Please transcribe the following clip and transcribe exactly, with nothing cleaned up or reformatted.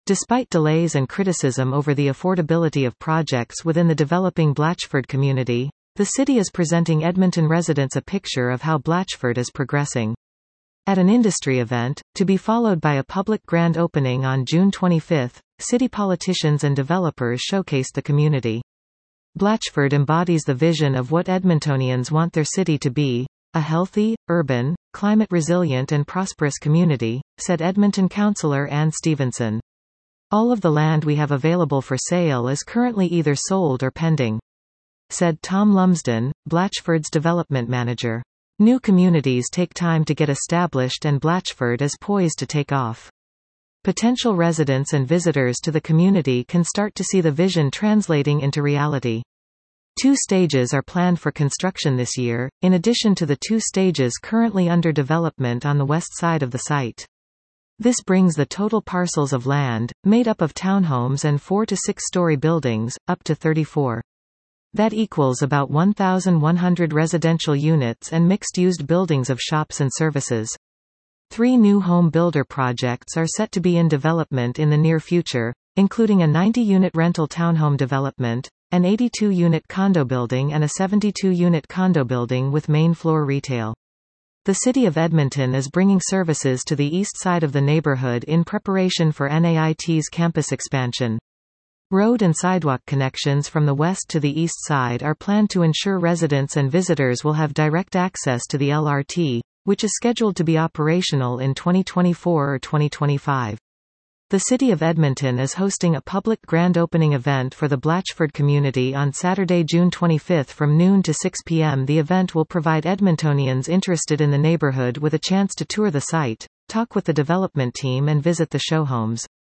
Despite delays and criticism over the affordability of projects within the developing Blatchford community, the city is presenting Edmonton residents a picture of how Blatchford is progressing. At an industry event, to be followed by a public grand opening on June twenty-fifth, city politicians and developers showcased the community. Blatchford embodies the vision of what Edmontonians want their city to be, a healthy, urban, climate-resilient and prosperous community, said Edmonton councillor Ann Stevenson. All of the land we have available for sale is currently either sold or pending, said Tom Lumsden, Blatchford's development manager. New communities take time to get established and Blatchford is poised to take off. Potential residents and visitors to the community can start to see the vision translating into reality. Two stages are planned for construction this year, in addition to the two stages currently under development on the west side of the site. This brings the total parcels of land, made up of townhomes and four to six-story buildings, up to thirty-four. That equals about one thousand one hundred residential units and mixed-used buildings of shops and services. Three new home builder projects are set to be in development in the near future, including a ninety-unit rental townhome development, an eighty-two-unit condo building and a seventy-two-unit condo building with main-floor retail. The City of Edmonton is bringing services to the east side of the neighborhood in preparation for N A I T's campus expansion. Road and sidewalk connections from the west to the east side are planned to ensure residents and visitors will have direct access to the L R T, which is scheduled to be operational in twenty twenty-four or twenty twenty-five. The City of Edmonton is hosting a public grand opening event for the Blatchford community on Saturday, June twenty-fifth from noon to six p m The event will provide Edmontonians interested in the neighborhood with a chance to tour the site, talk with the development team and visit the show homes.